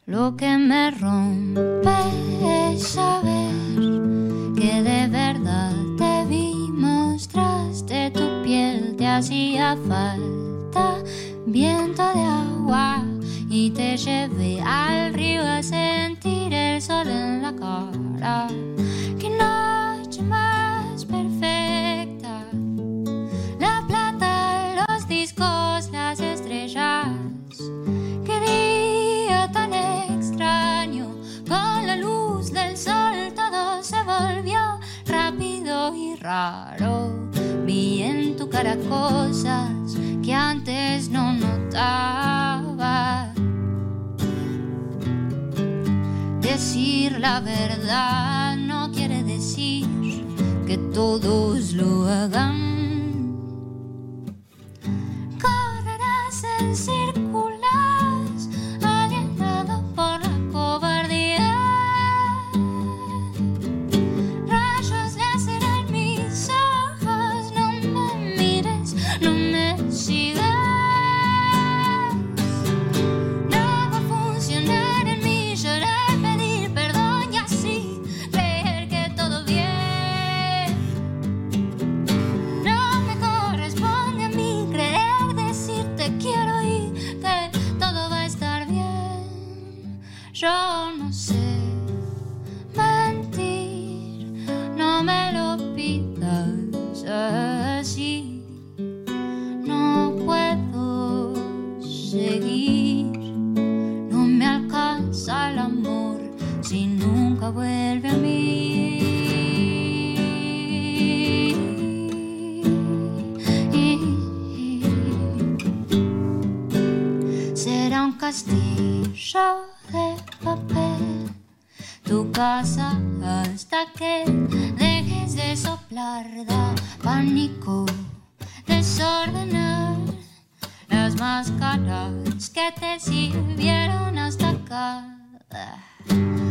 Lo que me rompe es saber que de verdad te vi, mostraste tu piel, te hacía falta viento de agua y te llevé al río a sentir el sol en la cara. Qué noche más perfecta, la plata, los discos, las estrellas. Qué día tan extraño, con la luz del sol todo se volvió rápido y raro. Vi en tu cara cosas que antes no notaba. Decir la verdad no quiere decir que todos lo hagan. Correrás en círculos, alienado por la cobardía. Rayos láser en mis ojos, no me mires, no me sigas. No va a funcionar en mí llorar, pedir perdón y así creer que todo bien. No me corresponde a mí creer, decir te quiero y que todo va a estar bien. Yo no sé mentir, no me lo pidas así. No puedo seguir, no me alcanza el amor si nunca vuelve a mí. Será un castillo de papel tu casa hasta que dejes de soplar. Da pánico desordenar las máscaras que te sirvieron hasta acá.